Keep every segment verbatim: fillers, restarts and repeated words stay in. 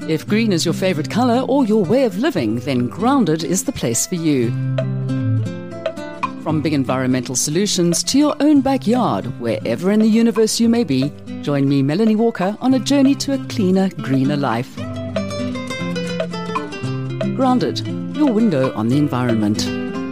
If green is your favorite color or your way of living, then Grounded is the place for you. From big environmental solutions to your own backyard, wherever in the universe you may be, join me, Melanie Walker, on a journey to a cleaner, greener life. Grounded, your window on the environment.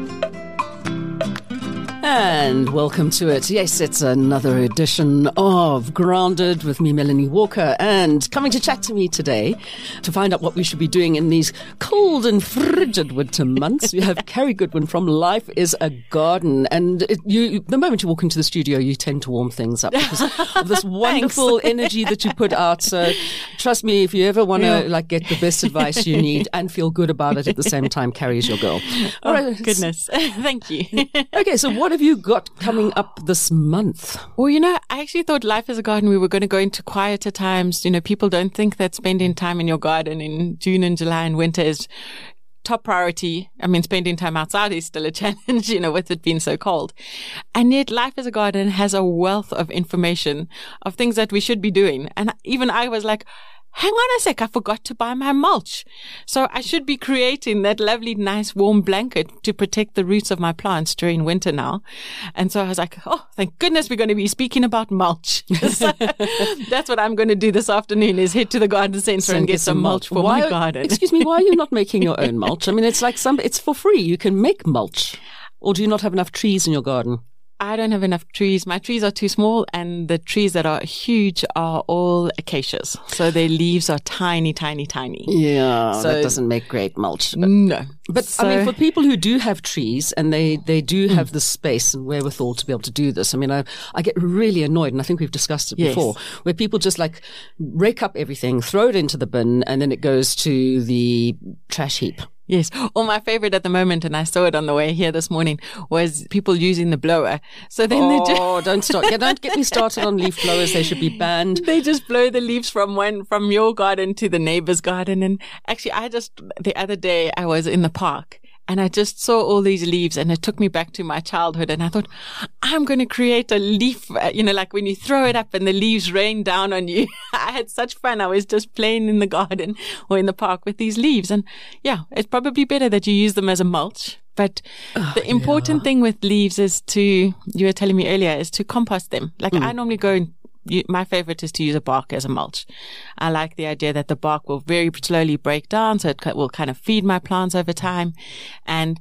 And welcome to it. Yes, it's another edition of Grounded with me, Melanie Walker. And coming to chat to me today to find out what we should be doing in these cold and frigid winter months, we have Carrie Goodwin from Life is a Garden. And it, you, the moment you walk into the studio, you tend to warm things up because of this wonderful energy that you put out. So trust me, if you ever want to yeah. like get the best advice you need and feel good about it at the same time, Carrie is your girl. Oh, All right. Goodness. Thank you. Okay, so what have you got coming up this month? Well, you know, I actually thought Life is a Garden, we were going to go into quieter times. You know, people don't think that spending time in your garden in June and July and winter is top priority. I mean, spending time outside is still a challenge, you know, with it being so cold. And yet Life is a Garden has a wealth of information of things that we should be doing. And even I was like, hang on a sec, I forgot to buy my mulch. So I should be creating that lovely, nice, warm blanket to protect the roots of my plants during winter now. And so I was like, oh, thank goodness we're going to be speaking about mulch. So that's what I'm going to do this afternoon is head to the garden centre and get some mulch for why, my garden. Excuse me, why are you not making your own mulch? I mean, it's like some, it's for free. You can make mulch. Or do you not have enough trees in your garden? I don't have enough trees. My trees are too small, and the trees that are huge are all acacias. So their leaves are tiny, tiny, tiny. Yeah, so, that doesn't make great mulch. But, no. But, so, I mean, for people who do have trees and they, they do have mm. the space and wherewithal to be able to do this, I mean, I, I get really annoyed, and I think we've discussed it yes. before, where people just like rake up everything, throw it into the bin, and then it goes to the trash heap. Yes. Well, my favorite at the moment, and I saw it on the way here this morning, was people using the blower. So then oh, they just Oh, don't start. Yeah, don't get me started on leaf blowers. They should be banned. They just blow the leaves from one, from your garden to the neighbor's garden. And actually, I just, the other day, I was in the park. And I just saw all these leaves, and it took me back to my childhood. And I thought, I'm going to create a leaf, uh, you know, like when you throw it up and the leaves rain down on you. I had such fun. I was just playing in the garden or in the park with these leaves. And yeah, it's probably better that you use them as a mulch. But oh, the important yeah. thing with leaves is to, you were telling me earlier, is to compost them. Like mm. I normally go and You, my favorite is to use a bark as a mulch. I like the idea that the bark will very slowly break down, so it will kind of feed my plants over time. And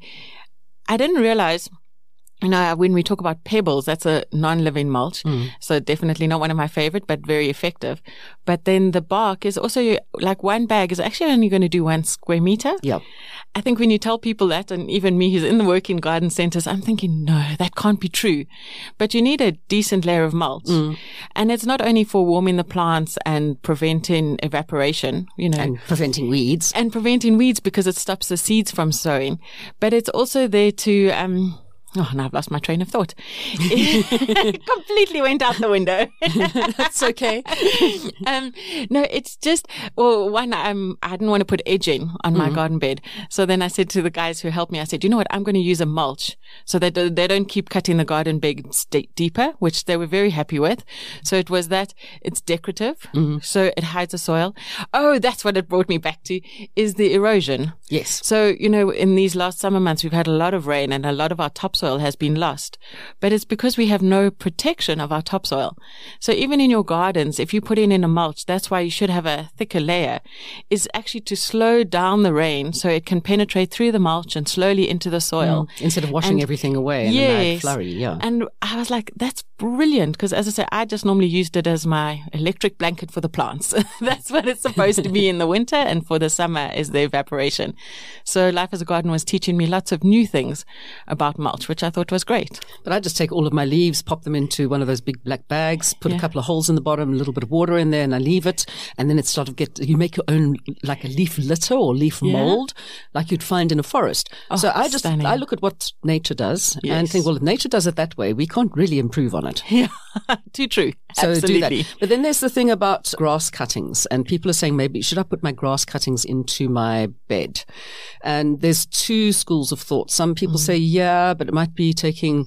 I didn't realize, you know, when we talk about pebbles, that's a non-living mulch. Mm. So definitely not one of my favorite, but very effective. But then the bark is also, like one bag is actually only going to do one square meter. Yep. I think when you tell people that, and even me who's in the working garden centers, I'm thinking, no, that can't be true. But you need a decent layer of mulch. Mm. And it's not only for warming the plants and preventing evaporation, you know. And preventing weeds. And preventing weeds because it stops the seeds from sowing. But it's also there to, um, oh, now I've lost my train of thought. It completely went out the window. That's okay. um, no, it's just, well, one, um, I didn't want to put edging on my mm-hmm. garden bed. So then I said to the guys who helped me, I said, you know what, I'm going to use a mulch so that they don't keep cutting the garden bed st- deeper, which they were very happy with. So it was that it's decorative. Mm-hmm. So it hides the soil. Oh, that's what it brought me back to, is the erosion. Yes. So, you know, in these last summer months, we've had a lot of rain and a lot of our topsoil has been lost. But it's because we have no protection of our topsoil. So even in your gardens, if you put in, in a mulch, that's why you should have a thicker layer, is actually to slow down the rain so it can penetrate through the mulch and slowly into the soil. Mm. Instead of washing and, everything away in yes, a mad flurry. Yeah. And I was like, that's brilliant. Because as I say, I just normally used it as my electric blanket for the plants. That's what it's supposed to be in the winter, and for the summer is the evaporation. So Life as a Garden was teaching me lots of new things about mulch, which I thought was great. But I just take all of my leaves, pop them into one of those big black bags, put yeah. a couple of holes in the bottom, a little bit of water in there, and I leave it. And then it sort of get, you make your own, like a leaf litter or leaf yeah. mold, like you'd find in a forest. Oh, so I just, stunning. I look at what nature does yes. and think, well, if nature does it that way, we can't really improve on it. Yeah, too true. So Absolutely. do that. But then there's the thing about grass cuttings, and people are saying, maybe should I put my grass cuttings into my bed? And there's two schools of thought. Some people mm. say, yeah, but it might be taking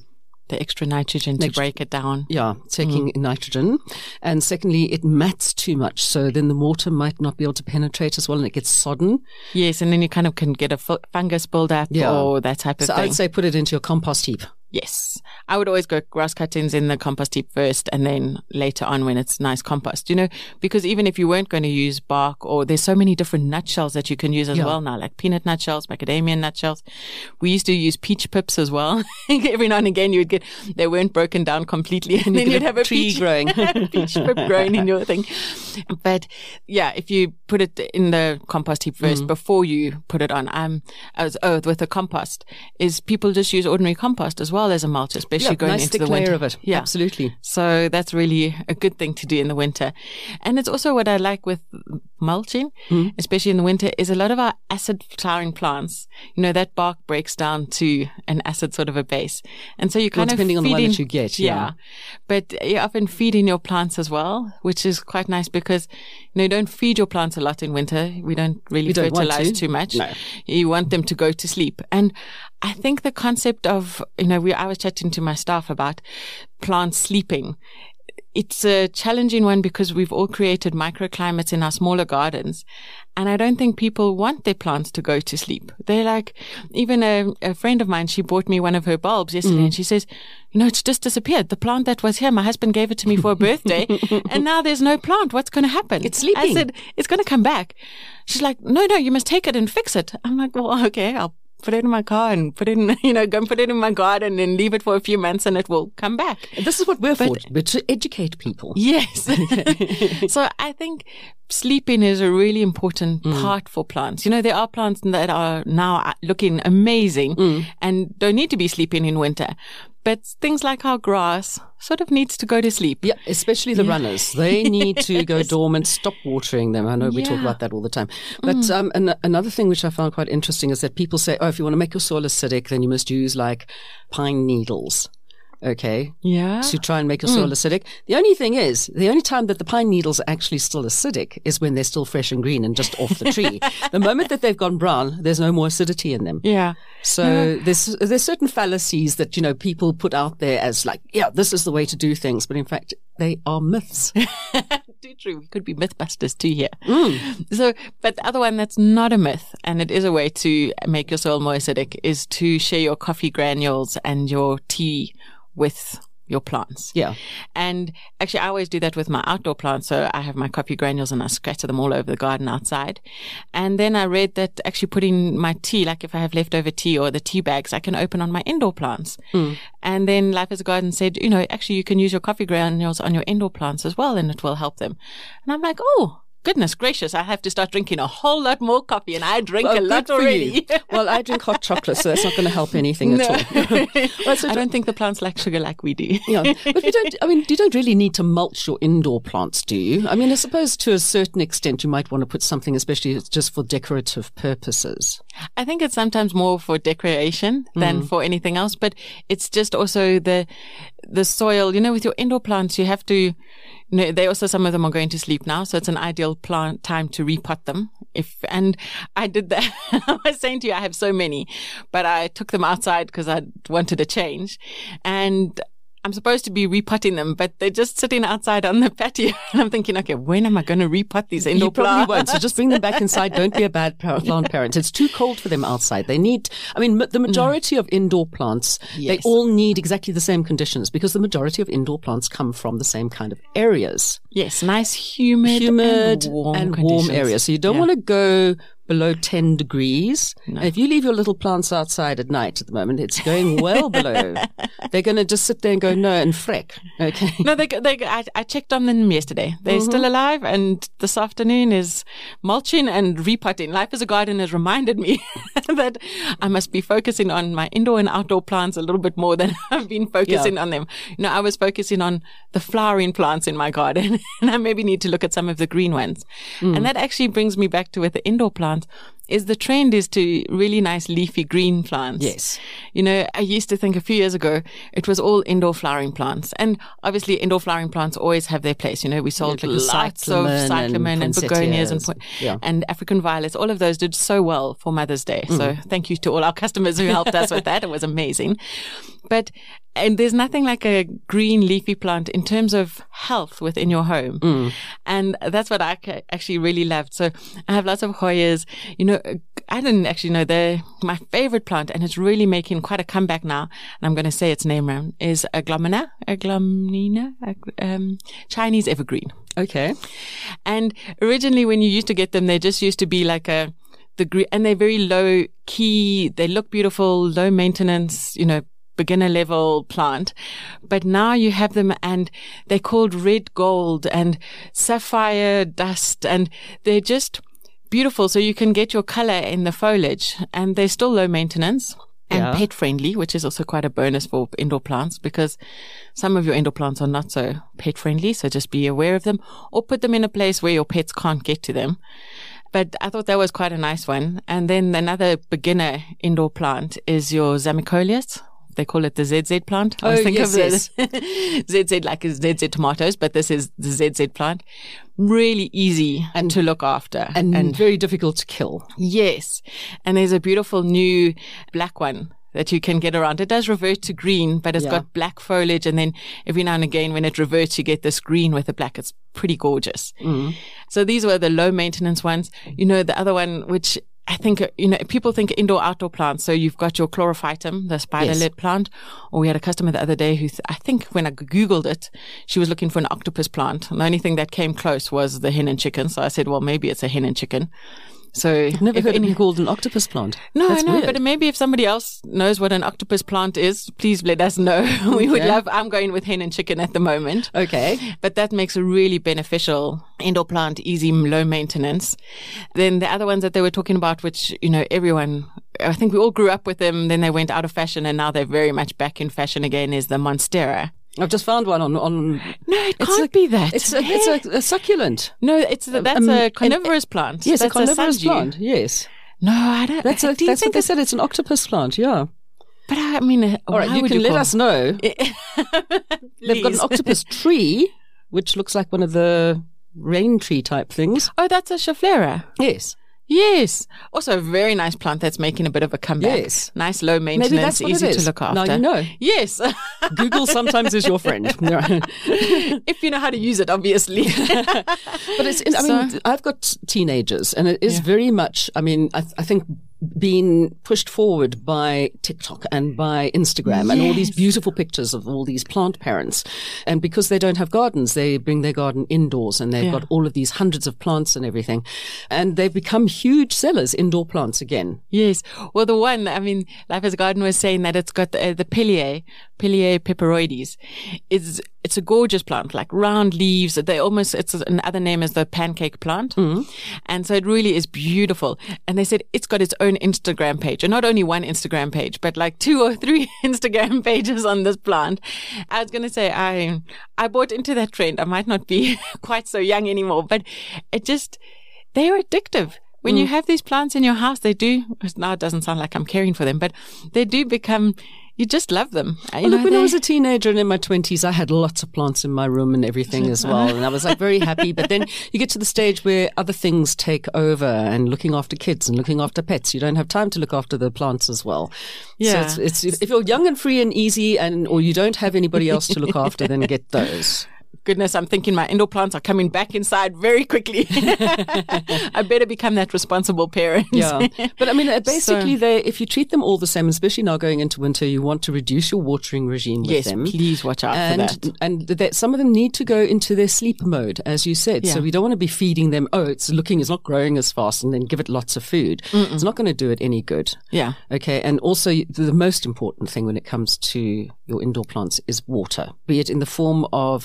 the extra nitrogen to Nitro- break it down. Yeah, taking mm. nitrogen. And secondly, it mats too much. So then the water might not be able to penetrate as well and it gets sodden. Yes, and then you kind of can get a fu- fungus buildup yeah. or that type of so thing. So I'd say put it into your compost heap. Yes. I would always go grass cuttings in the compost heap first and then later on when it's nice compost, you know, because even if you weren't going to use bark, or there's so many different nutshells that you can use as yeah. well now, like peanut nutshells, macadamia nutshells. We used to use peach pips as well. Every now and again you would get, they weren't broken down completely and, and then you'd have a tree peach, growing, peach pip growing in your thing. But yeah, if you put it in the compost heap first mm. before you put it on, um, as oh, with the compost is people just use ordinary compost as well as a mulch, especially yeah, going nice into thick the winter. layer of it. Yeah, absolutely. So that's really a good thing to do in the winter. And it's also what I like with mulching, mm. especially in the winter, is a lot of our acid flowering plants, you know, that bark breaks down to an acid sort of a base. And so you kind well, of depending on the one in, that you get. Yeah. yeah. But you often feed in your plants as well, which is quite nice because, you know, you don't feed your plants a lot in winter. We don't really don't fertilize to. too much. No. You want them to go to sleep. And I think the concept of, you know, we, I was chatting to my staff about plants sleeping. It's a challenging one because we've all created microclimates in our smaller gardens. And I don't think people want their plants to go to sleep. They're like, even a, a friend of mine, she bought me one of her bulbs yesterday mm. and she says, you know, it's just disappeared. The plant that was here, my husband gave it to me for a birthday and now there's no plant. What's going to happen? It's sleeping. I said, it's going to come back. She's like, no, no, you must take it and fix it. I'm like, well, okay, I'll put it in my car and put it in, you know, go and put it in my garden and leave it for a few months and it will come back. This is what we're but, for, but to educate people. Yes. So I think sleeping is a really important mm. part for plants. You know, there are plants that are now looking amazing mm. and don't need to be sleeping in winter. But things like our grass sort of needs to go to sleep. Yeah, especially the yeah. runners. They need to go yes. dormant, stop watering them. I know we yeah. talk about that all the time. But mm. um, an- another thing which I found quite interesting is that people say, oh, if you want to make your soil acidic, then you must use like pine needles. Okay. Yeah. To try and make your soil mm. acidic. The only thing is, the only time that the pine needles are actually still acidic is when they're still fresh and green and just off the tree. The moment that they've gone brown, there's no more acidity in them. Yeah. So yeah. there's there's certain fallacies that, you know, people put out there as like, yeah, this is the way to do things. But in fact, they are myths. Too true. We could be mythbusters too here. Mm. So, but the other one that's not a myth, and it is a way to make your soil more acidic, is to share your coffee granules and your tea with your plants. Yeah. And actually, I always do that with my outdoor plants. So I have my coffee granules and I scatter them all over the garden outside. And then I read that actually putting my tea, like if I have leftover tea or the tea bags, I can open on my indoor plants. Mm. And then Life as a Garden said, you know, actually you can use your coffee granules on your indoor plants as well and it will help them. And I'm like, oh, goodness gracious, I have to start drinking a whole lot more coffee and I drink well, a lot already. Well, I drink hot chocolate, so that's not going to help anything no. at all. Well, so I don't think the plants like sugar like we do. Yeah, but you don't, I mean, you don't really need to mulch your indoor plants, do you? I mean, I suppose to a certain extent you might want to put something, especially just for decorative purposes. I think it's sometimes more for decoration than mm. for anything else, but it's just also the the soil. You know, with your indoor plants, you have to, you know, they also, some of them are going to sleep now, so it's an ideal plant time to repot them. If and I did that. I was saying to you, I have so many, but I took them outside because I wanted a change, and I'm supposed to be repotting them, but they're just sitting outside on the patio. And I'm thinking, okay, when am I going to repot these indoor plants? You probably won't. So just bring them back inside. Don't be a bad plant parent. It's too cold for them outside. They need, I mean, the majority mm. of indoor plants, yes. they all need exactly the same conditions because the majority of indoor plants come from the same kind of areas. Yes, nice humid, humid and warm, and warm areas. So you don't yeah. want to go below ten degrees. No. And if you leave your little plants outside at night at the moment, it's going well below. They're going to just sit there and go, no, and freck. Okay. No, they, they, I, I checked on them yesterday. They're mm-hmm. still alive. And this afternoon is mulching and repotting. Life as a Garden has reminded me that I must be focusing on my indoor and outdoor plants a little bit more than I've been focusing yeah. on them. You know, I was focusing on the flowering plants in my garden and I maybe need to look at some of the green ones. Mm. And that actually brings me back to with the indoor plants. is the trend is to really nice leafy green plants. Yes. You know, I used to think a few years ago it was all indoor flowering plants. And obviously indoor flowering plants always have their place. You know, we sold Yeah, like lots of cyclamen and, and begonias and, yeah. and African violets. All of those did so well for Mother's Day. Mm. So thank you to all our customers who helped us with that. It was amazing. But and there's nothing like a green leafy plant in terms of health within your home. Mm. And that's what I actually really loved. So I have lots of Hoyas. You know, I didn't actually know they're my favorite plant, and it's really making quite a comeback now. And I'm going to say its name wrong, is Aglomina, Aglomina, um, Chinese evergreen. Okay. And originally when you used to get them, they just used to be like a, the green, and they're very low key. They look beautiful, low maintenance, you know, beginner level plant. But now you have them and they're called red gold and sapphire dust, and they're just beautiful. So you can get your color in the foliage, and they're still low maintenance and yeah. pet friendly, which is also quite a bonus for indoor plants, because some of your indoor plants are not so pet friendly. So just be aware of them, or put them in a place where your pets can't get to them. But I thought that was quite a nice one. And then another beginner indoor plant is your Zamicolius. They call it the Z Z plant. I oh, was thinking yes, of yes. the Z Z like Z Z tomatoes, but this is the Z Z plant. Really easy and to look after. And, and very difficult to kill. Yes. And there's a beautiful new black one that you can get around. It does revert to green, but it's yeah. got black foliage. And then every now and again, when it reverts, you get this green with the black. It's pretty gorgeous. Mm. So these were the low maintenance ones. You know, the other one, which I think, you know, people think indoor, outdoor plants. So you've got your chlorophytum, the spider-led yes. plant. Or we had a customer the other day who, th- I think when I Googled it, she was looking for an octopus plant. And the only thing that came close was the hen and chicken. So I said, well, maybe it's a hen and chicken. So I've never heard any, it called an octopus plant. No, That's no, weird. But maybe if somebody else knows what an octopus plant is, please let us know. we okay. would love, I'm going with hen and chicken at the moment. Okay. But that makes a really beneficial indoor plant, easy, low maintenance. Then the other ones that they were talking about, which, you know, everyone, I think we all grew up with them, then they went out of fashion and now they're very much back in fashion again, is the Monstera. I've just found one on. on no, it can't a, be that. It's a, it's a, a succulent. No, it's a, that's um, a carnivorous and, plant. Yes, that's a carnivorous a plant. Yes. No, I don't. That's, a, do that's think what they said. It's an octopus plant. Yeah. But I mean, all right, you can you let call? us know. They've got an octopus tree, which looks like one of the rain tree type things. Oh, that's a Schefflera. Yes. Yes. Also a very nice plant that's making a bit of a comeback. Yes. Nice, low maintenance, Maybe that's what easy it is. to look after. Now you know. Yes. Google sometimes is your friend. If you know how to use it, obviously. But it's, I mean, so, I've got teenagers and it is yeah. very much, I mean, I, I think being pushed forward by TikTok and by Instagram yes. and all these beautiful pictures of all these plant parents. And because they don't have gardens, they bring their garden indoors and they've yeah. got all of these hundreds of plants and everything. And they've become huge sellers, indoor plants again. Yes. Well, the one, I mean, Life as a Garden was saying that it's got uh, the Pileae, Pileae peperoides. It's, it's a gorgeous plant, like round leaves. They almost, it's another name is the pancake plant. Mm-hmm. And so it really is beautiful. And they said it's got its own Instagram page, and not only one Instagram page, but like two or three Instagram pages on this plant. I was going to say, I, I bought into that trend. I might not be quite so young anymore, but it just, they are addictive. When mm. you have these plants in your house, they do, now it doesn't sound like I'm caring for them, but they do become, you just love them. Well, you look, know, when they, I was a teenager and in my twenties, I had lots of plants in my room and everything as well. And I was like very happy. But then you get to the stage where other things take over and looking after kids and looking after pets. You don't have time to look after the plants as well. Yeah. So it's, it's, if you're young and free and easy and, or you don't have anybody else to look after, then get those. Goodness, I'm thinking my indoor plants are coming back inside very quickly. I better become that responsible parent. Yeah. But I mean, basically, so, they if you treat them all the same, especially now going into winter, you want to reduce your watering regime with yes, them. Yes, please watch out and, for that. And that some of them need to go into their sleep mode, as you said. Yeah. So we don't want to be feeding them, oh, it's looking, it's not growing as fast, and then give it lots of food. Mm-mm. It's not going to do it any good. Yeah. Okay. And also, the most important thing when it comes to your indoor plants is water, be it in the form of um,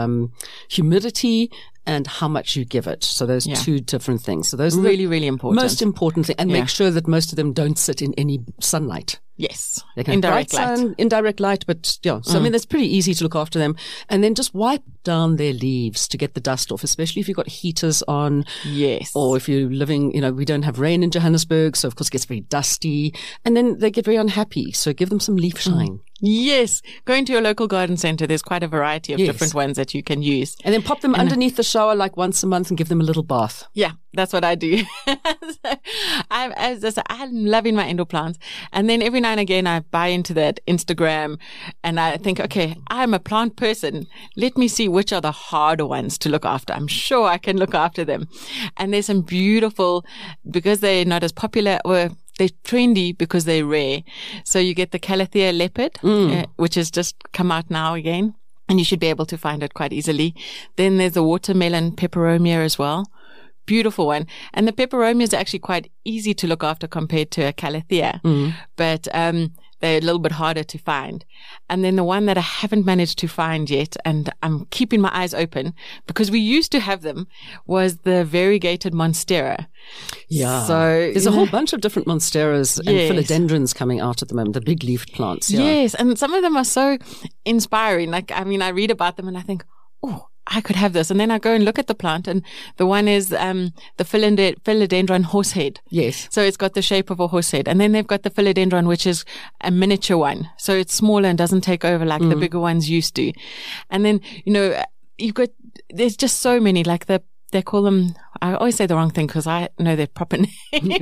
um, humidity and how much you give it. So those Yeah. two different things. So those are Really, the really important. most important thing. And Yeah. make sure that most of them don't sit in any sunlight. Yes. They can have Indirect bright light. sun, indirect light, but yeah. So I mean, that's pretty easy to look after them. And then just wipe down their leaves to get the dust off, especially if you've got heaters on. Yes. Or if you're living, you know, we don't have rain in Johannesburg, so of course it gets very dusty. And then they get very unhappy. So give them some leaf shine. Yes. Going to your local garden center, there's quite a variety of Yes. different ones that you can use. And then pop them underneath the shower like once a month and give them a little bath. Yeah, that's what I do. so I'm, as I said, I'm loving my indoor plants. And then every now and again, I buy into that Instagram and I think, okay, I'm a plant person. Let me see which are the harder ones to look after. I'm sure I can look after them. And there's some beautiful, because they're not as popular or they're trendy because they're rare. So you get the Calathea leopard, uh, which has just come out now again. And you should be able to find it quite easily. Then there's the watermelon peperomia as well. Beautiful one. And the peperomia is actually quite easy to look after compared to a Calathea. Mm. But um, they're a little bit harder to find. And then the one that I haven't managed to find yet, and I'm keeping my eyes open because we used to have them, was the variegated monstera. Yeah. So there's a whole bunch of different monsteras and Yes. philodendrons coming out at the moment, the big leafed plants. Yeah. Yes, and some of them are so inspiring. Like, I mean, I read about them and I think, oh, I could have this. And then I go and look at the plant, and the one is um, the philode- philodendron horsehead. Yes. So it's got the shape of a horse head. And then they've got the philodendron, which is a miniature one. So it's smaller and doesn't take over like the bigger ones used to. And then, you know, you've got, there's just so many, like the, they call them, I always say the wrong thing because I know their proper names.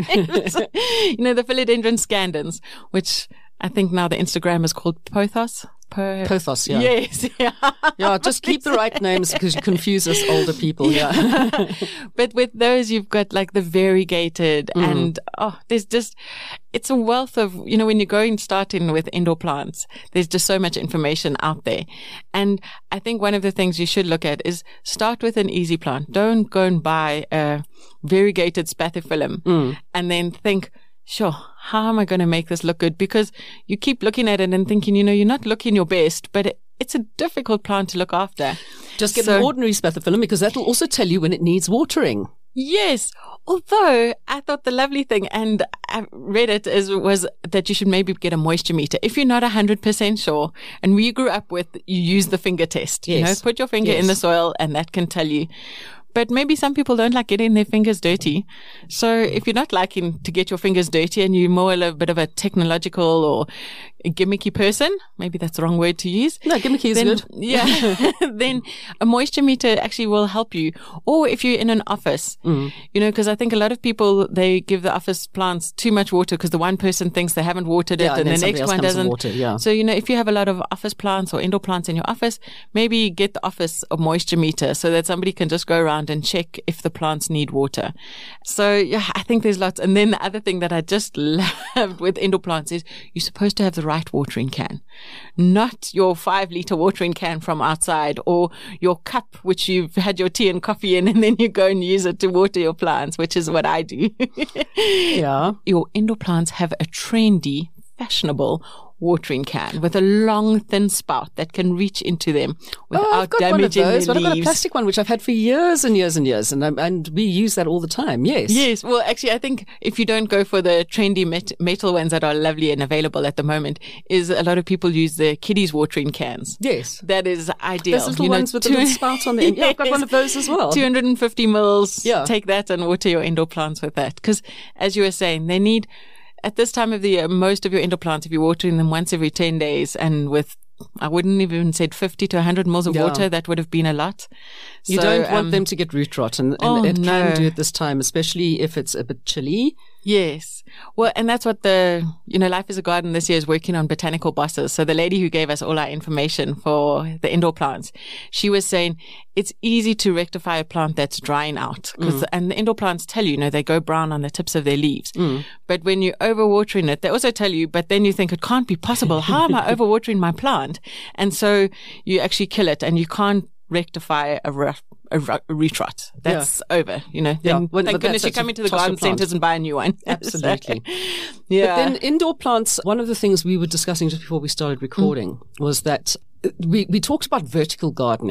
You know, the philodendron scandens, which I think now the Instagram is called Pothos. Po- Pothos, yeah. Yes, yeah. Yeah, just keep the right names because you confuse us older people. Yeah. But with those, you've got like the variegated mm. and, oh, there's just, it's a wealth of, you know, when you're going starting with indoor plants, there's just so much information out there. And I think one of the things you should look at is start with an easy plant. Don't go and buy a variegated spathiphyllum mm. and then think, sure, how am I going to make this look good? Because you keep looking at it and thinking, you know, you're not looking your best, but it, it's a difficult plant to look after. Just get so, an ordinary spathiphyllum because that'll also tell you when it needs watering. Yes. Although I thought the lovely thing, and I read it, is, was that you should maybe get a moisture meter. If you're not one hundred percent sure, and we grew up with, you use the finger test. Yes. You know, put your finger yes. in the soil and that can tell you. But maybe some people don't like getting their fingers dirty. So if you're not liking to get your fingers dirty and you're more a little bit of a technological or a gimmicky person, maybe that's the wrong word to use. No, gimmicky is then, good. Yeah. Then a moisture meter actually will help you. Or if you're in an office, mm. you know, because I think a lot of people, they give the office plants too much water because the one person thinks they haven't watered it yeah, and, and the next one doesn't. Water, yeah. So, you know, if you have a lot of office plants or indoor plants in your office, maybe get the office a moisture meter so that somebody can just go around and check if the plants need water. So, yeah, I think there's lots. And then the other thing that I just loved with indoor plants is you're supposed to have the right watering can, not your five liter watering can from outside or your cup, which you've had your tea and coffee in, and then you go and use it to water your plants, which is what I do. Yeah. Your indoor plants have a trendy, fashionable watering can with a long, thin spout that can reach into them without oh, I've got damaging one of those, their but I've got a leaves. plastic one which I've had for years and years and years, and I'm, and we use that all the time. Yes, yes. Well, actually, I think if you don't go for the trendy met- metal ones that are lovely and available at the moment, is a lot of people use the kiddies watering cans. Yes, that is ideal. Those little you know, ones with the little spout on the end. Yeah, I've got one of those as well. two hundred fifty mils. Yeah. Take that and water your indoor plants with that. Because as you were saying, they need. At this time of the year, most of your indoor plants, if you're watering them once every ten days and with, I wouldn't even said fifty to one hundred mils of yeah. water, that would have been a lot. You so, don't want um, them to get root rot, and, and oh, it no. can do at this time, especially if it's a bit chilly. Yes. Well, and that's what the, you know, Life is a Garden this year is working on botanical bosses. So the lady who gave us all our information for the indoor plants, she was saying it's easy to rectify a plant that's drying out. Cause, mm. And the indoor plants tell you, you know, they go brown on the tips of their leaves. Mm. But when you're overwatering it, they also tell you, but then you think it can't be possible. How am I overwatering my plant? And so you actually kill it and you can't rectify a rough a root rot. That's yeah. over, you know. Yeah. Then, When, thank goodness you come into the garden centres and buy a new one. Absolutely. Yeah. But then indoor plants, one of the things we were discussing just before we started recording mm. was that we, we talked about vertical gardening.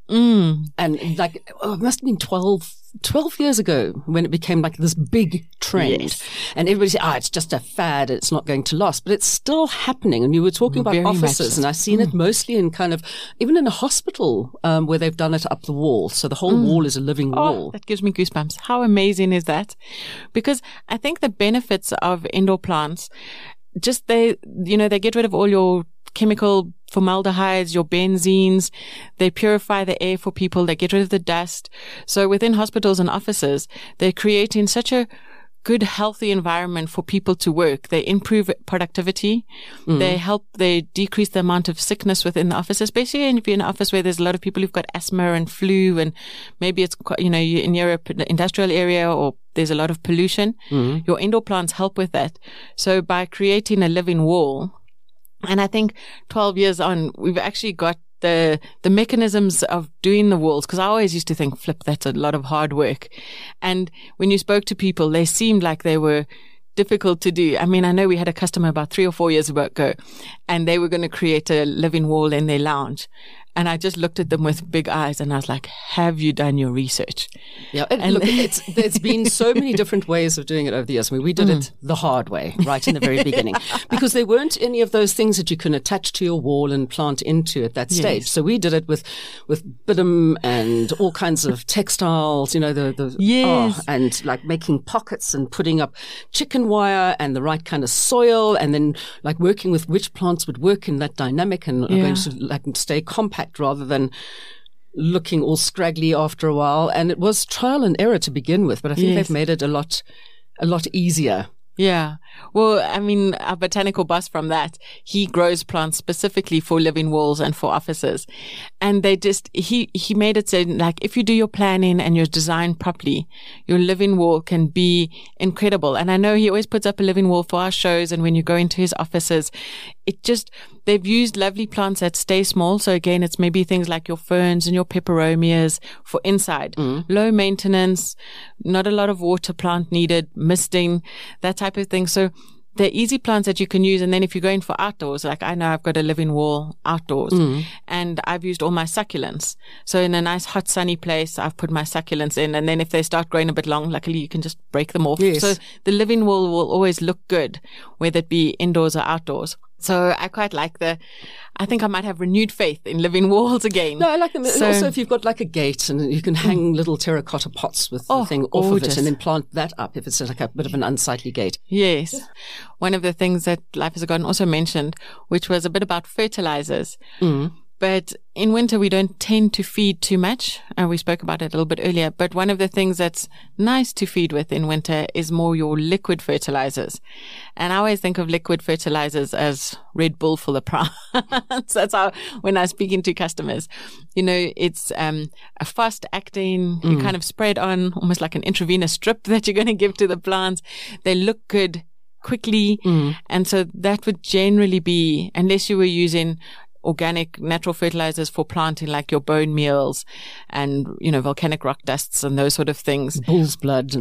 Mm. And like, oh, it must have been twelve, twelve years ago when it became like this big trend. Yes. And everybody said, oh, it's just a fad. It's not going to last. But it's still happening. And you were talking about Very much offices, so. and I've seen Mm. it mostly in kind of, even in a hospital, um, where they've done it up the wall. So the whole mm. wall is a living oh, wall. That gives me goosebumps. How amazing is that? Because I think the benefits of indoor plants, just they, you know, they get rid of all your chemical formaldehydes, your benzenes. They purify the air for people. They get rid of the dust. So within hospitals and offices, they're creating such a good, healthy environment for people to work. They improve productivity. Mm. They help, they decrease the amount of sickness within the office, especially if you're in an office where there's a lot of people who've got asthma and flu, and maybe it's, you know, in Europe, the industrial area, or there's a lot of pollution. Mm. Your indoor plants help with that. So by creating a living wall, and I think twelve years on, we've actually got the the mechanisms of doing the walls, because I always used to think, flip, that's a lot of hard work. And when you spoke to people, they seemed like they were difficult to do. I mean, I know we had a customer about three or four years ago, and they were going to create a living wall in their lounge. And I just looked at them with big eyes, and I was like, have you done your research? Yeah, and look, it's, there's been so many different ways of doing it over the years. I mean, we did mm. it the hard way, right in the very beginning, because there weren't any of those things that you can attach to your wall and plant into at that stage. Yes. So we did it with, with bitumen and all kinds of textiles, you know, the, the, yes. oh, and like making pockets and putting up chicken wire and the right kind of soil, and then like working with which plants would work in that dynamic and yeah. are going to like stay compact, rather than looking all scraggly after a while. And it was trial and error to begin with, but I think yes. they've made it a lot, a lot easier. Yeah. Well, I mean, our botanical boss from that, he grows plants specifically for living walls and for offices. And they just, he, he made it so like, if you do your planning and your design properly, your living wall can be incredible. And I know he always puts up a living wall for our shows. And when you go into his offices, it just, they've used lovely plants that stay small. So again, it's maybe things like your ferns and your peperomias for inside. Mm. Low maintenance, not a lot of water plant needed, misting, that type of thing. So they're easy plants that you can use. And then if you're going for outdoors, like I know I've got a living wall outdoors mm. and I've used all my succulents. So in a nice hot sunny place, I've put my succulents in. And then if they start growing a bit long, luckily you can just break them off. Yes. So the living wall will always look good, whether it be indoors or outdoors. So I quite like the, I think I might have renewed faith in living walls again. No, I like them. So, and also if you've got like a gate and you can hang mm. little terracotta pots with oh, the thing off gorgeous. of it and then plant that up if it's like a bit of an unsightly gate. Yes. Yeah. One of the things that Life Has a Garden also mentioned, which was a bit about fertilizers. Mm. But in winter, we don't tend to feed too much. And we spoke about it a little bit earlier. But one of the things that's nice to feed with in winter is more your liquid fertilizers. And I always think of liquid fertilizers as Red Bull full of plants. That's how, when I'm speaking to customers, you know, it's um, a fast acting, mm. you kind of spread on almost like an intravenous strip that you're going to give to the plants. They look good quickly. Mm. And so that would generally be, unless you were using organic natural fertilizers for planting, like your bone meals and, you know, volcanic rock dusts and those sort of things. Bull's blood.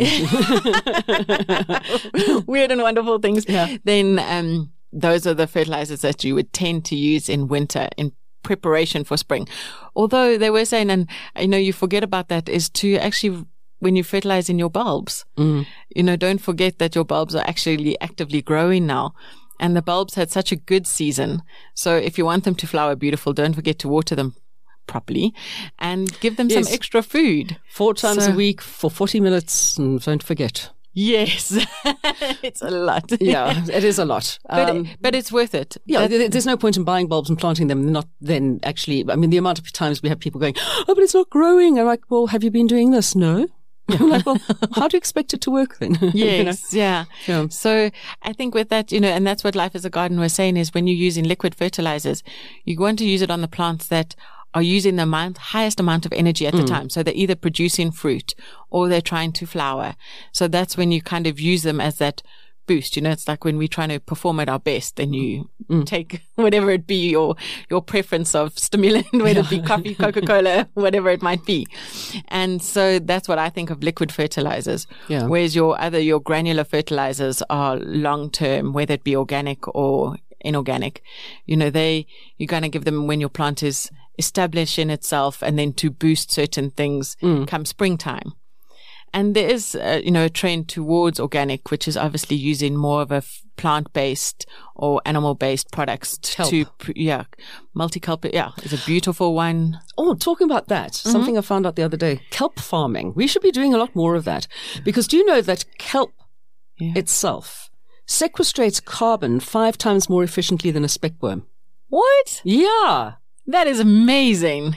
Weird and wonderful things. Yeah. Then um, those are the fertilizers that you would tend to use in winter in preparation for spring. Although they were saying, and I know you forget about that, is to actually, when you fertilize in your bulbs, mm. you know, don't forget that your bulbs are actually actively growing now. And the bulbs had such a good season. So if you want them to flower beautiful, don't forget to water them properly and give them yes. some extra food. Four times so, a week for forty minutes, and don't forget. Yes. It's a lot. Yeah, it is a lot. But, um, it, but it's worth it. Yeah, That's, there's no point in buying bulbs and planting them, not then actually, I mean, the amount of times we have people going, oh, but it's not growing. I'm like, well, have you been doing this? No. I'm like, well, how do you expect it to work then? Yes, you know? yeah. yeah. So I think with that, you know, and that's what Life As a Garden was saying, is when you're using liquid fertilizers, you want to use it on the plants that are using the amount, highest amount of energy at mm. the time. So they're either producing fruit or they're trying to flower. So that's when you kind of use them as that boost. You know, it's like when we're trying to perform at our best, then you mm. take whatever it be, your, your preference of stimulant, whether it be coffee, Coca-Cola, whatever it might be. And so that's what I think of liquid fertilizers. Yeah. Whereas your other, your granular fertilizers are long-term, whether it be organic or inorganic. You know, they, you're going to give them when your plant is establish in itself and then to boost certain things mm. come springtime. And there is, uh, you know, a trend towards organic, which is obviously using more of a f- plant-based or animal-based products t- Kelp. to, yeah, multi-kelp, yeah, is a beautiful one. Oh, talking about that, mm-hmm. something I found out the other day, kelp farming. We should be doing a lot more of that. Because do you know that kelp yeah. itself sequestrates carbon five times more efficiently than a speckworm? What? Yeah. That is amazing.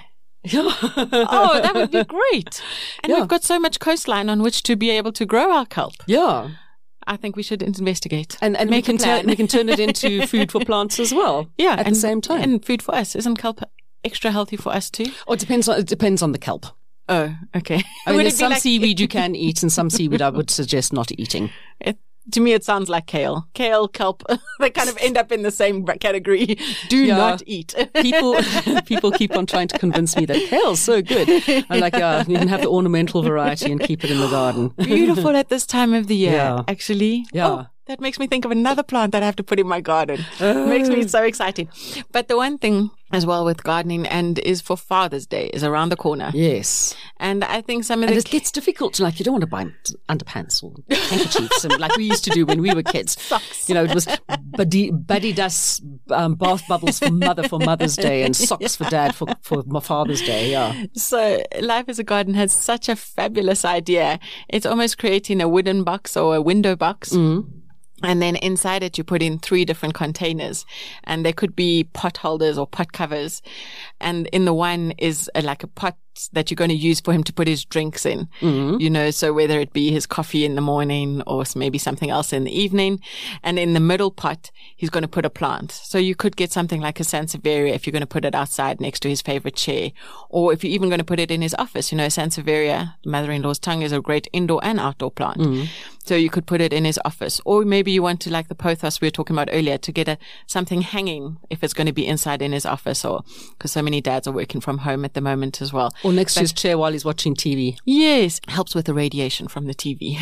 Oh, that would be great. And yeah. we've got so much coastline on which to be able to grow our kelp. Yeah. I think we should investigate. And, and Make we, can turn, we can turn it into food for plants as well. Yeah. At and, the same time. And food for us. Isn't kelp extra healthy for us too? Oh, it depends on, it depends on the kelp. Oh, okay. I mean, there's some like seaweed you can eat and some seaweed I would suggest not eating. It, to me, it sounds like kale. Kale, kelp, they kind of end up in the same category. Do yeah. not eat. people people keep on trying to convince me that kale's so good. I'm like, yeah, you can have the ornamental variety and keep it in the garden. Beautiful at this time of the year, yeah. actually. Yeah. Oh, that makes me think of another plant that I have to put in my garden. Oh. Makes me so excited. But the one thing as well with gardening and is for Father's Day is around the corner. Yes. And I think some of and the... it gets difficult to, like, you don't want to buy underpants or handkerchiefs and, like we used to do when we were kids. Socks. You know, it was buddy, buddy dust, um, bath bubbles for mother for Mother's Day and socks yes. for dad for, for my Father's Day. Yeah. So Life as a Garden has such a fabulous idea. It's almost creating a wooden box or a window box. Mm. And then inside it, you put in three different containers, and there could be pot holders or pot covers. And in the one is a, like a pot that you're going to use for him to put his drinks in, mm-hmm. you know, so whether it be his coffee in the morning or maybe something else in the evening. And in the middle pot, he's going to put a plant. So you could get something like a Sansevieria if you're going to put it outside next to his favorite chair. Or if you're even going to put it in his office, you know, Sansevieria, mother-in-law's tongue, is a great indoor and outdoor plant. Mm-hmm. So you could put it in his office. Or maybe you want to, like the pothos we were talking about earlier, to get a something hanging if it's going to be inside in his office, or because so many dads are working from home at the moment as well. Or next but, to his chair while he's watching T V. Yes. Helps with the radiation from the T V.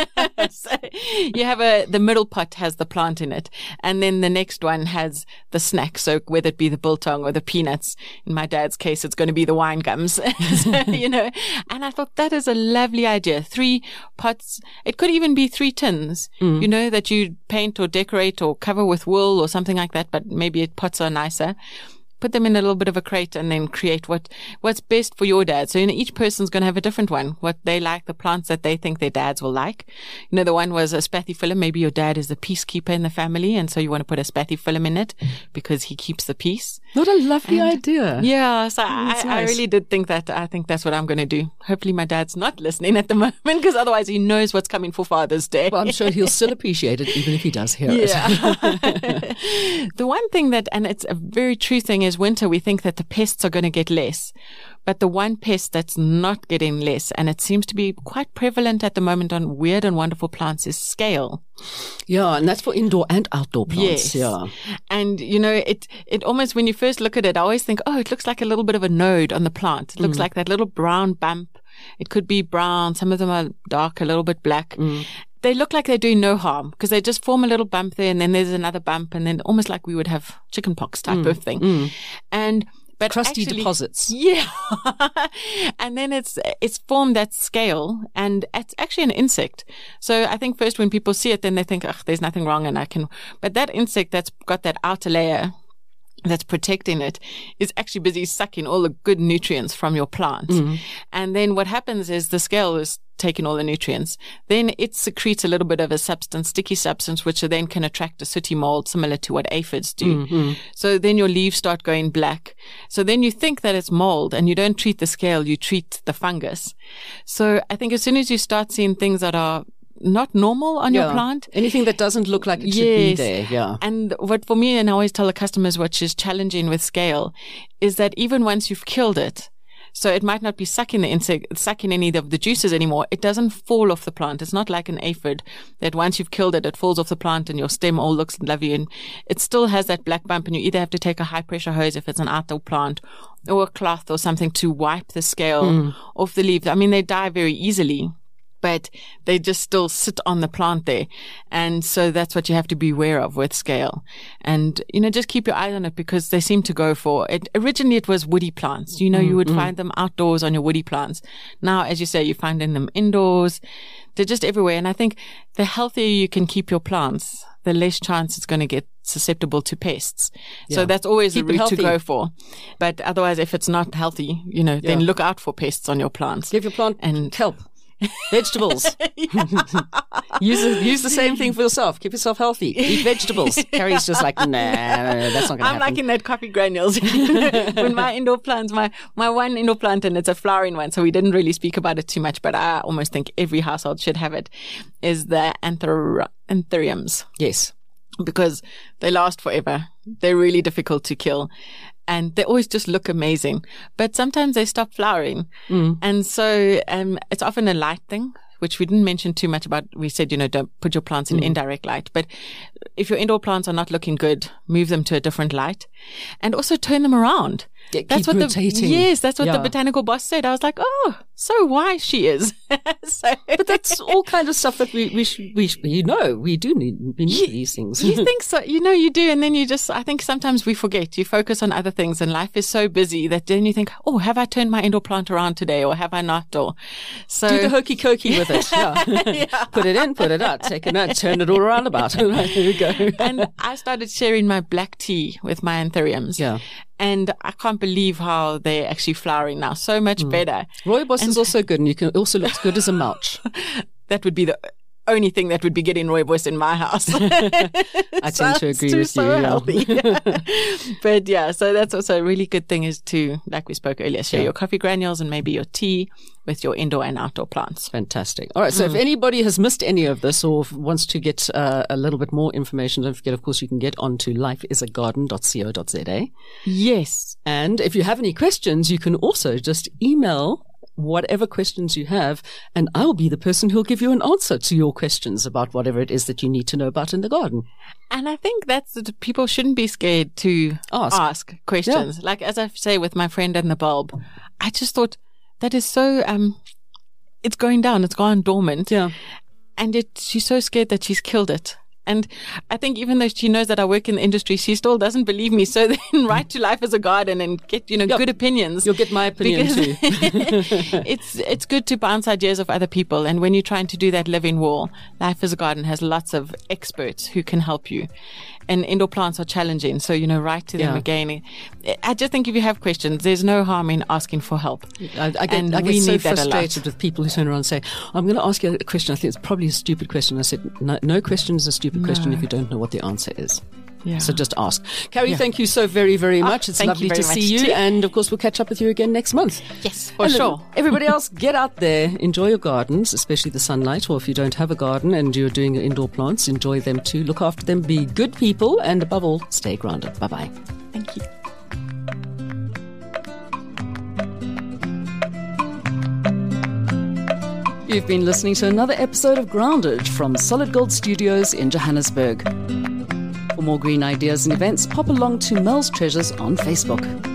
So you have a, the middle pot has the plant in it. And then the next one has the snack. So whether it be the biltong or the peanuts, in my dad's case, it's going to be the wine gums, so, you know, and I thought that is a lovely idea. Three pots. It could even be three tins, mm. you know, that you paint or decorate or cover with wool or something like that. But maybe pots are nicer. Put them in a little bit of a crate and then create what, what's best for your dad. So, you know, each person's going to have a different one, what they like, the plants that they think their dads will like. You know, the one was a spathiphyllum. Maybe your dad is the peacekeeper in the family, and so you want to put a spathiphyllum in it because he keeps the peace. What a lovely and, idea. Yeah. So I, nice. I really did think that. I think that's what I'm going to do. Hopefully my dad's not listening at the moment, because otherwise he knows what's coming for Father's Day. Well, I'm sure he'll still appreciate it, even if he does hear yeah. it. The one thing that, and it's a very true thing, is winter we think that the pests are going to get less. But the one pest that's not getting less, and it seems to be quite prevalent at the moment on weird and wonderful plants, is scale. Yeah, and that's for indoor and outdoor plants. Yes. Yeah. And, you know, it, it almost, when you first look at it, I always think, oh, it looks like a little bit of a node on the plant. It looks mm. like that little brown bump. It could be brown. Some of them are dark, a little bit black. Mm. They look like they're doing no harm because they just form a little bump there, and then there's another bump, and then almost like we would have chickenpox type mm. of thing. Mm. And But crusty actually, deposits. Yeah. And then it's, it's formed that scale, and it's actually an insect. So I think first when people see it, then they think, ugh, there's nothing wrong and I can, but that insect that's got that outer layer that's protecting it is actually busy sucking all the good nutrients from your plant. Mm. And then what happens is the scale is taking all the nutrients. Then it secretes a little bit of a substance, sticky substance, which then can attract a sooty mold, similar to what aphids do. Mm-hmm. So then your leaves start going black. So then you think that it's mold, and you don't treat the scale, you treat the fungus. So I think as soon as you start seeing things that are not normal on yeah. your plant. Anything that doesn't look like it yes. should be there. Yeah. And what for me, and I always tell the customers, which is challenging with scale, is that even once you've killed it, so it might not be sucking the insect, sucking any of the juices anymore, it doesn't fall off the plant. It's not like an aphid that once you've killed it, it falls off the plant and your stem all looks lovely, and it still has that black bump, and you either have to take a high pressure hose if it's an outdoor plant, or a cloth or something to wipe the scale mm. off the leaf. I mean, they die very easily. but they just still sit on the plant there. And so that's what you have to be aware of with scale. And, you know, just keep your eye on it because they seem to go for it. Originally, it was woody plants. You know, mm, you would mm. find them outdoors on your woody plants. Now, as you say, you're finding them indoors. They're just everywhere. And I think the healthier you can keep your plants, the less chance it's going to get susceptible to pests. Yeah. So that's always keep a route to go for. But otherwise, if it's not healthy, you know, yeah. then look out for pests on your plants. Give your plant and help. Vegetables. use, the, use the same thing for yourself. Keep yourself healthy. Eat vegetables. Carrie's just like, nah, that's not going to happen. I'm liking that coffee granules. When my indoor plants, my, my one indoor plant, and it's a flowering one, so we didn't really speak about it too much, but I almost think every household should have it, is the anther- anthuriums. Yes. Because they last forever. They're really difficult to kill. And they always just look amazing. But sometimes they stop flowering. Mm. And so um, it's often a light thing, which we didn't mention too much about. We said, you know, don't put your plants in mm. indirect light. But if your indoor plants are not looking good, move them to a different light. And also turn them around. Yeah, that's what rotating. The, yes, that's what yeah. the botanical boss said. I was like, oh, so wise she is. so, but that's all kind of stuff that we, we, should, we should, you know, we do need, we need you, these things. You think so? You know, you do. And then you just, I think sometimes we forget. You focus on other things and life is so busy that then you think, oh, have I turned my indoor plant around today or have I not? Or so do the hokey cokey with it. Yeah. yeah. Put it in, put it out, take it out, turn it all around about. Right, here we go. And I started sharing my black tea with my anthuriums. Yeah. And I can't believe how they're actually flowering now. So much mm. better. Rooibos and is also good, and you can also look good as a mulch. That would be the only thing that would be getting rooibos in my house. I tend to agree with so you. Healthy. Yeah. But yeah, so that's also a really good thing is to, like we spoke earlier, share yeah. your coffee granules and maybe your tea with your indoor and outdoor plants. Fantastic. All right. So mm. if anybody has missed any of this or wants to get uh, a little bit more information, don't forget, of course, you can get onto life is a garden dot co dot za. Yes. And if you have any questions, you can also just email whatever questions you have, and I'll be the person who'll give you an answer to your questions about whatever it is that you need to know about in the garden. And I think that's that people shouldn't be scared to ask, ask questions. Yeah. Like, as I say with my friend and the bulb, I just thought that is so, um, it's going down, it's gone dormant. Yeah. And it, she's so scared that she's killed it. And I think even though she knows that I work in the industry, she still doesn't believe me. So then write to Life as a Garden and get, you know, yep. good opinions. You'll get my opinion too. it's, it's good to bounce ideas of other people. And when you're trying to do that living wall, Life as a Garden has lots of experts who can help you. And indoor plants are challenging. So, you know, write to them yeah. again. I just think if you have questions, there's no harm in asking for help. I, I get, and I get so frustrated with people who turn around and say, I'm going to ask you a question. I think it's probably a stupid question. I said, no, no question is a stupid no. question if you don't know what the answer is. Yeah. So just ask. Carrie, yeah. thank you so very, very much. Oh, it's lovely to see you. Too. And of course, we'll catch up with you again next month. Yes, for and sure. Everybody else, get out there. Enjoy your gardens, especially the sunlight. Or if you don't have a garden and you're doing indoor plants, enjoy them too. Look after them. Be good people. And above all, stay grounded. Bye-bye. Thank you. You've been listening to another episode of Grounded from Solid Gold Studios in Johannesburg. For more green ideas and events, pop along to Mel's Treasures on Facebook.